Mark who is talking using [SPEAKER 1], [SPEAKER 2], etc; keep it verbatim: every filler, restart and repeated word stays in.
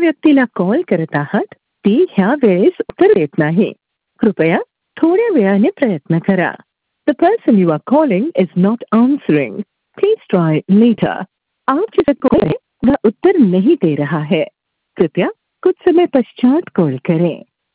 [SPEAKER 1] व्यक्तीला कॉल करत आहात ती ह्या वेळेस उत्तर देत नाही. कृपया थोड्या वेळाने प्रयत्न करा. The person you are calling is not answering. Please try later. आप जिसे कॉल है वह उत्तर नहीं दे रहा है. कृपया कुछ समय पश्चात कॉल करें.